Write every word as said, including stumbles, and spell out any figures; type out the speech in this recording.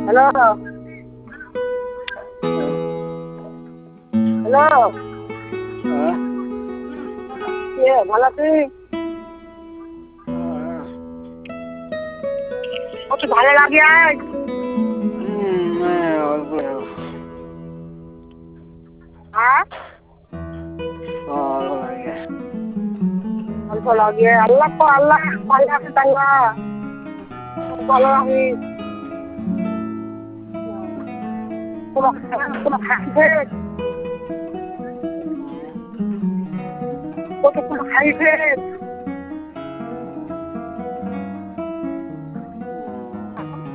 Hello hello হ্যাঁ কে ভালো আছিস? কত ভালো লাগে আজ অল্প হ্যাঁ অল্প লাগে অল্প লাগে আল্লাহ তো আল্লাহ ভালো আছে তাল্লা ভালো আছি তোমার তোমার খাইছে কত তোমার খাইছে